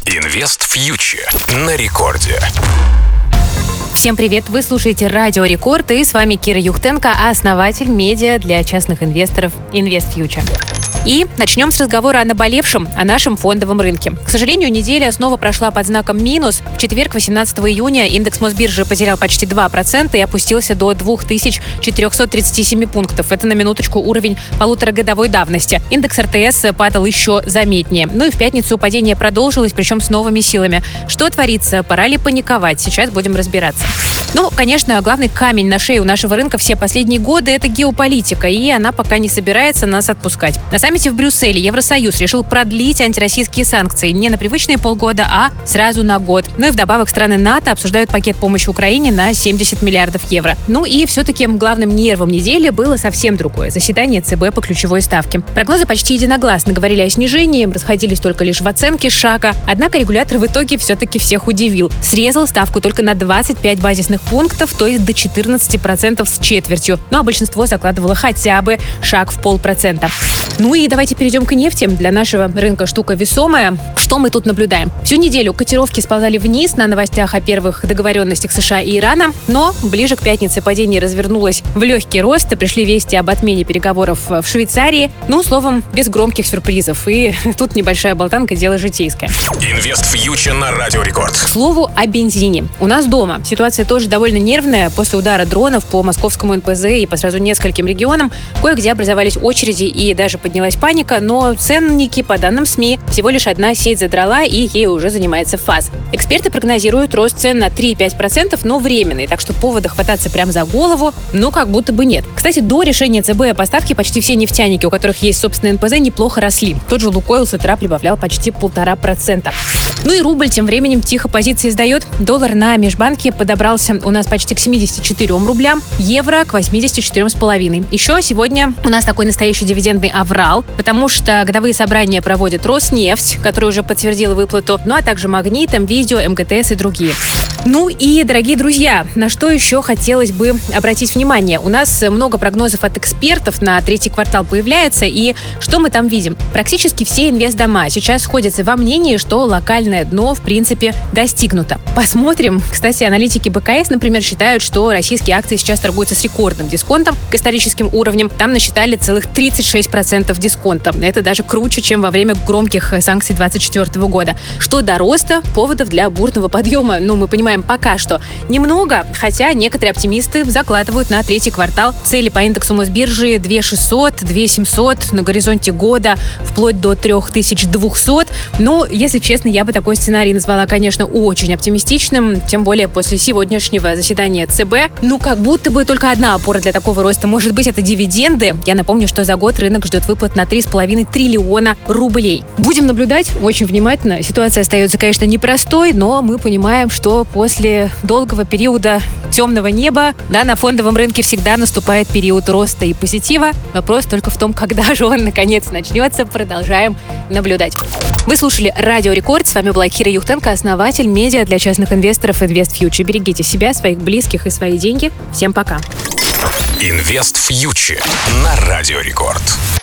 Инвест Фьючер на рекорде. Всем привет! Вы слушаете Радио Рекорд, и с вами Кира Юхтенко, основатель медиа для частных инвесторов Инвест Фьючер. И начнем с разговора о наболевшем, о нашем фондовом рынке. К сожалению, неделя снова прошла под знаком минус. В четверг, 18 июня, индекс Мосбиржи потерял почти 2% и опустился до 2437 пунктов. Это на минуточку уровень полуторагодовой давности. Индекс РТС падал еще заметнее. Ну и в пятницу падение продолжилось, причем с новыми силами. Что творится? Пора ли паниковать? Сейчас будем разбираться. Ну, конечно, главный камень на шее у нашего рынка все последние годы – это геополитика, и она пока не собирается нас отпускать. На саммите в Брюсселе Евросоюз решил продлить антироссийские санкции не на привычные полгода, а сразу на год. Ну и вдобавок страны НАТО обсуждают пакет помощи Украине на 70 миллиардов евро. Ну и все-таки главным нервом недели было совсем другое – заседание ЦБ по ключевой ставке. Прогнозы почти единогласно говорили о снижении, расходились только лишь в оценке шага. Однако регулятор в итоге все-таки всех удивил. Срезал ставку только на 25 базисных пунктов, то есть до 14% с четвертью. Ну а большинство закладывало хотя бы шаг в 0,5%. Ну и давайте перейдем к нефти. Для нашего рынка штука весомая. Что мы тут наблюдаем? Всю неделю котировки сползали вниз на новостях о первых договоренностях США и Ирана, но ближе к пятнице падение развернулось в легкий рост, и пришли вести об отмене переговоров в Швейцарии. Ну, словом, без громких сюрпризов. И тут небольшая болтанка, дело житейское. Инвест Фьючер на Радио Рекорд. К слову о бензине. У нас дома ситуация тоже довольно нервная. После удара дронов по московскому НПЗ и по сразу нескольким регионам кое-где образовались очереди и даже поднялась паника, но ценники, по данным СМИ, всего лишь одна сеть задрала, и ей уже занимается ФАС. Эксперты прогнозируют рост цен на 3-5%, но временный, так что повода хвататься прям за голову, ну, как будто бы нет. Кстати, до решения ЦБ о поставке почти все нефтяники, у которых есть собственный НПЗ, неплохо росли. Тот же Лукойл с утра прибавлял почти 1,5%. Ну и рубль тем временем тихо позиции сдает. Доллар на межбанке подобрался у нас почти к 74 рублям, евро к 84,5. Еще сегодня у нас такой настоящий дивидендный аврал, потому что годовые собрания проводит Роснефть, который уже подтвердил выплату, ну а также Магнит, МВидео, МГТС и другие. Ну и, дорогие друзья, на что еще хотелось бы обратить внимание? У нас много прогнозов от экспертов на третий квартал появляется, и что мы там видим? Практически все инвестдома сейчас сходятся во мнении, что локальное дно, в принципе, достигнуто. Посмотрим. Кстати, аналитики БКС, например, считают, что российские акции сейчас торгуются с рекордным дисконтом к историческим уровням. Там насчитали целых 36% дисконта. Это даже круче, чем во время громких санкций 2024 года. Что до роста, поводов для бурного подъема, мы понимаем, пока что немного, хотя некоторые оптимисты закладывают на третий квартал цели по индексу Мосбиржи 2600, 2700 на горизонте года, вплоть до 3200. Но, если честно, я бы такой сценарий назвала, конечно, очень оптимистичным, тем более после сегодняшнего заседания ЦБ. Как будто бы только одна опора для такого роста может быть — это дивиденды. Я напомню, что за год рынок ждет выплат на 3,5 триллиона рублей. Будем наблюдать очень внимательно. Ситуация остается, конечно, непростой, но мы понимаем, что после долгого периода темного неба, на фондовом рынке всегда наступает период роста и позитива. Вопрос только в том, когда же он наконец начнется. Продолжаем наблюдать. Вы слушали Радио Рекорд. С вами была Кира Юхтенко, основатель медиа для частных инвесторов Инвест Фьючер. Берегите себя, своих близких и свои деньги. Всем пока. Инвест Фьючер на Радио Рекорд.